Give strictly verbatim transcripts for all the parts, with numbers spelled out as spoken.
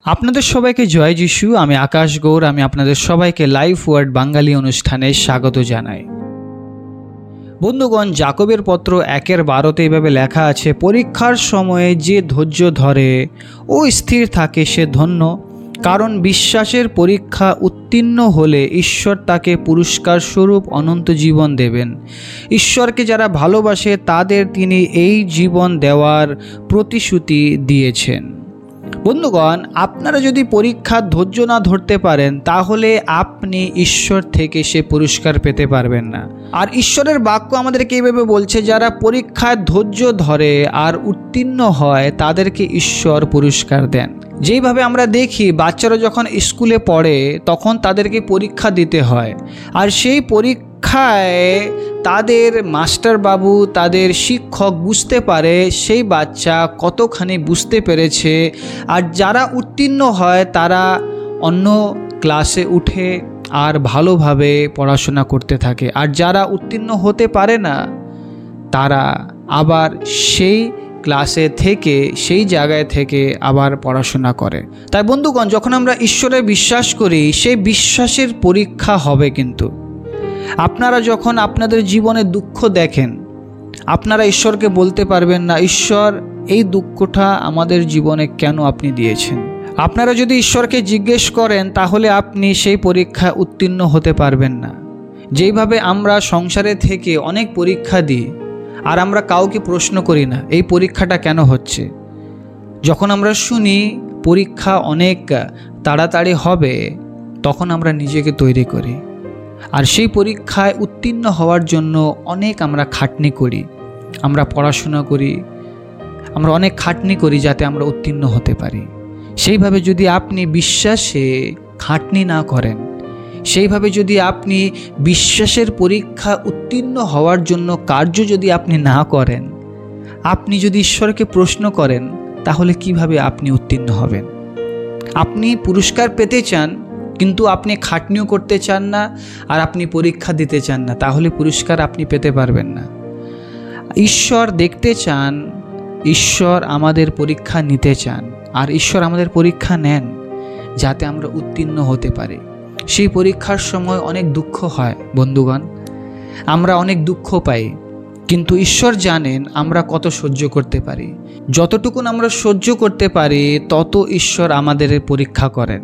আপনাদের সবাইকে জয় যিশু। আমি আকাশ গৌর। আমি আপনাদের সবাইকে লাইফ ওয়ার্ড বাঙালি অনুষ্ঠানে স্বাগত জানাই। বন্ধুগণ, যাকবের পত্র একের বারোতে এইভাবে লেখা আছে, পরীক্ষার সময়ে যে ধৈর্য ধরে ও স্থির থাকে সে ধন্য, কারণ বিশ্বাসের পরীক্ষা উত্তীর্ণ হলে ঈশ্বর তাকে পুরস্কার স্বরূপ অনন্ত জীবন দেবেন। ঈশ্বরকে যারা ভালোবাসে তাদের তিনি এই জীবন দেওয়ার প্রতিশ্রুতি দিয়েছেন। বন্ধুগণ, আপনারা যদি পরীক্ষার ধৈর্য না ধরতে পারেন তাহলে আপনি ঈশ্বর থেকে সে পুরস্কার পেতে পারবেন না। আর ঈশ্বরের বাক্য আমাদেরকে এইভাবে বলছে, যারা পরীক্ষায় ধৈর্য ধরে আর উত্তীর্ণ হয় তাদেরকে ঈশ্বর পুরস্কার দেন। যেইভাবে আমরা দেখি বাচ্চারা যখন স্কুলে পড়ে তখন তাদেরকে পরীক্ষা দিতে হয়, আর সেই পরীক্ষায় তাদের মাস্টার বাবু, তাদের শিক্ষক বুঝতে পারে সেই বাচ্চা কতখানি বুঝতে পেরেছে। আর যারা উত্তীর্ণ হয় তারা অন্য ক্লাসে উঠে আর ভালোভাবে পড়াশোনা করতে থাকে, আর যারা উত্তীর্ণ হতে পারে না তারা আবার সেই ক্লাসে থেকে সেই জায়গায় থেকে আবার পড়াশোনা করে। তাই বন্ধুগণ, যখন আমরা ঈশ্বরে বিশ্বাস করি সেই বিশ্বাসের পরীক্ষা হবে। কিন্তু আপনারা যখন আপনাদের জীবনে দুঃখ দেখেন, আপনারা ঈশ্বরকে বলতে পারবেন না, ঈশ্বর এই দুঃখটা আমাদের জীবনে কেন আপনি দিয়েছেন। আপনারা যদি ঈশ্বরকে জিজ্ঞেস করেন তাহলে আপনি সেই পরীক্ষায় উত্তীর্ণ হতে পারবেন না। যেইভাবে আমরা সংসারে থেকে অনেক পরীক্ষা দিই আর আমরা কাউকে প্রশ্ন করি না এই পরীক্ষাটা কেন হচ্ছে। যখন আমরা শুনি পরীক্ষা অনেক তাড়াতাড়ি হবে তখন আমরা নিজেকে তৈরি করি, আর সেই পরীক্ষায় উত্তীর্ণ হওয়ার জন্য অনেক আমরা খাটনি করি, আমরা পড়াশোনা করি, আমরা অনেক খাটনি করি যাতে আমরা উত্তীর্ণ হতে পারি। সেইভাবে যদি আপনি বিশ্বাসে খাটনি না করেন, সেইভাবে যদি আপনি বিশ্বাসের পরীক্ষা উত্তীর্ণ হওয়ার জন্য কার্য যদি আপনি না করেন, আপনি যদি ঈশ্বরকে প্রশ্ন করেন তাহলে কিভাবে আপনি উত্তীর্ণ হবেন? আপনি পুরস্কার পেতে চান কিন্তু আপনি খাটনিও করতে চান না আর আপনি পরীক্ষা দিতে চান না, তাহলে পুরস্কার আপনি পেতে পারবেন না। ঈশ্বর দেখতে চান, ঈশ্বর আমাদের পরীক্ষা নিতে চান, আর ঈশ্বর আমাদের পরীক্ষা নেন যাতে আমরা উত্তীর্ণ হতে পারি। সেই পরীক্ষার সময় অনেক দুঃখ হয় বন্ধুগণ, আমরা অনেক দুঃখ পাই, কিন্তু ঈশ্বর জানেন আমরা কত সহ্য করতে পারি। যতটুকুন আমরা সহ্য করতে পারি তত ঈশ্বর আমাদের পরীক্ষা করেন,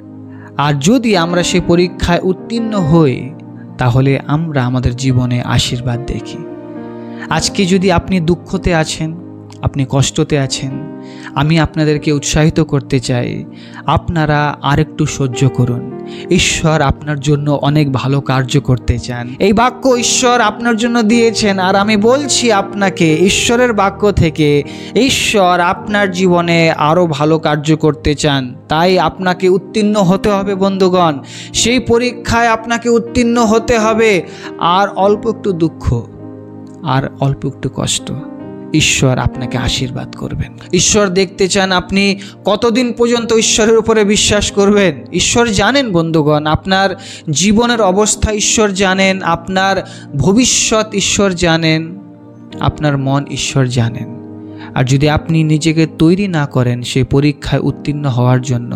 আর যদি আমরা সেই পরীক্ষায় উত্তীর্ণ হই তাহলে আমরা আমাদের জীবনে আশীর্বাদ দেখি। আজকে যদি আপনি দুঃখতে আছেন, আপনি কষ্টতে আছেন, আমি আপনাদেরকে উৎসাহিত করতে চাই, আপনারা আরেকটু সহ্য করুন। ঈশ্বর আপনার জন্য অনেক ভালো কার্য করতে চান। এই বাক্য ঈশ্বর আপনার জন্য দিয়েছেন, আর আমি বলছি আপনাকে ঈশ্বরের বাক্য থেকে, ঈশ্বর আপনার জীবনে আরও ভালো কার্য করতে চান। তাই আপনাকে উত্তীর্ণ হতে হবে বন্ধুগণ, সেই পরীক্ষায় আপনাকে উত্তীর্ণ হতে হবে। আর অল্প একটু দুঃখ আর অল্প একটু কষ্ট, ঈশ্বর আপনাকে আশীর্বাদ করবেন। ঈশ্বর দেখতে চান আপনি কতদিন পর্যন্ত ঈশ্বরের উপরে বিশ্বাস করবেন। ঈশ্বর জানেন বন্ধুগণ আপনার জীবনের অবস্থা, ঈশ্বর জানেন আপনার ভবিষ্যৎ, ঈশ্বর জানেন আপনার মন, ঈশ্বর জানেন। আর যদি আপনি নিজেকে তৈরি না করেন সেই পরীক্ষায় উত্তীর্ণ হওয়ার জন্য,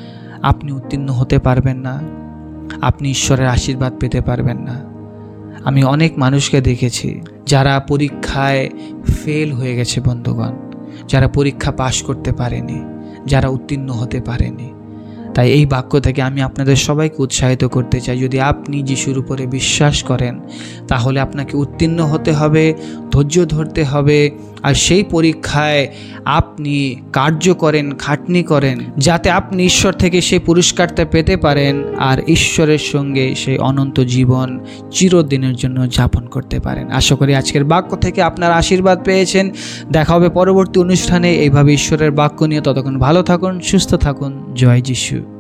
আপনি উত্তীর্ণ হতে পারবেন না, আপনি ঈশ্বরের আশীর্বাদ পেতে পারবেন না। আমি অনেক মানুষকে দেখেছি যারা পরীক্ষায় ফেল হয়ে গেছে বন্ধুগণ, যারা পরীক্ষা পাশ করতে পারেনি, যারা উত্তীর্ণ হতে পারেনি। তাই এই বাক্য থেকে আমি আপনাদের সবাইকে উৎসাহিত করতে চাই, যদি আপনি যিশুর উপরে বিশ্বাস করেন তাহলে আপনাকে উত্তীর্ণ হতে হবে, ধৈর্য ধরতে হবে, আর সেই পরীক্ষায় আপনি কার্য করেন, খাটনি করেন, যাতে আপনি ঈশ্বর থেকে সেই পুরস্কারটা পেতে পারেন আর ঈশ্বরের সঙ্গে সেই অনন্ত জীবন চিরদিনের জন্য যাপন করতে পারেন। আশা করি আজকের বাক্য থেকে আপনারা আশীর্বাদ পেয়েছেন। দেখা হবে পরবর্তী অনুষ্ঠানে এইভাবে ঈশ্বরের বাক্য নিয়ে। ততক্ষণ ভালো থাকুন, সুস্থ থাকুন। জয় যিশু।